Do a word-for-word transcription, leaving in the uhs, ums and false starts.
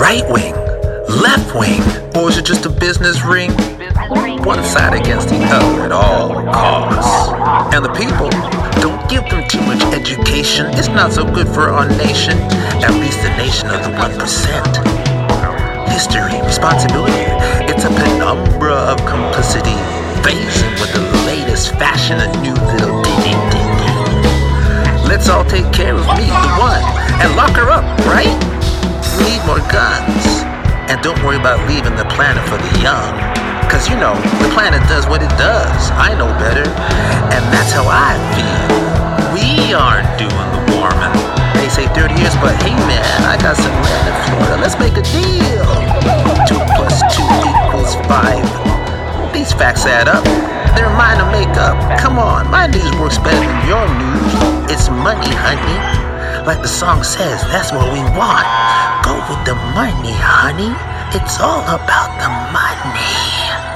right wing, left wing, or is it just a business ring? One side against the other at all costs. And the people, don't give them too much education. It's not so good for our nation, at least the nation of the one percent. History, responsibility, it's a penumbra of complicity, phasing with the latest fashion, a new little ding ding ding. Let's all take care of me, the one, and lock her up, right? We need more guns. And don't worry about leaving the planet for the young. Cause you know, the planet does what it does. I know better. And that's how I feel. We aren't doing the warming. They say thirty years, but hey man, I got some land in Florida. Let's make a deal. Two plus two equals five. These facts add up. They're mine to make up. Come on, my news works better than your news. It's money, honey. Like the song says, that's what we want. Go with the money, honey. It's all about the money.